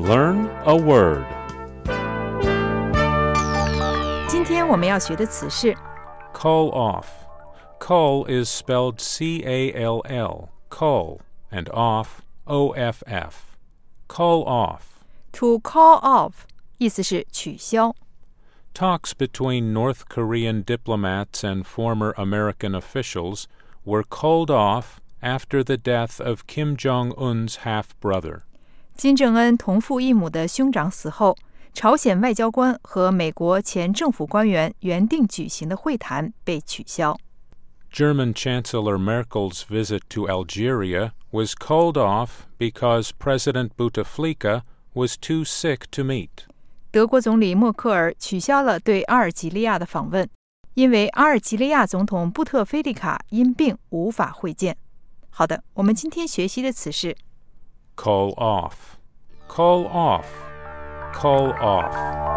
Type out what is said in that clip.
Learn a word. 今天我们要学的词是 Call off. Call is spelled C-A-L-L, call, and off, O-F-F. Call off. to call off， 意思是取消。 Talks between North Korean diplomats and former American officials were called off after the death of Kim Jong-un's half-brother. 金正恩同父异母的兄长死后，朝鲜外交官和美国前政府官员原定举行的会谈被取消。 German Chancellor Merkel's visit to Algeria was called off because President Bouteflika was too sick to meet. 德国总理默克尔取消了对阿尔及利亚的访问，因为阿尔及利亚总统布特菲利卡因病无法会见。好的，我们今天学习的词是 Call off. Call off. Call off.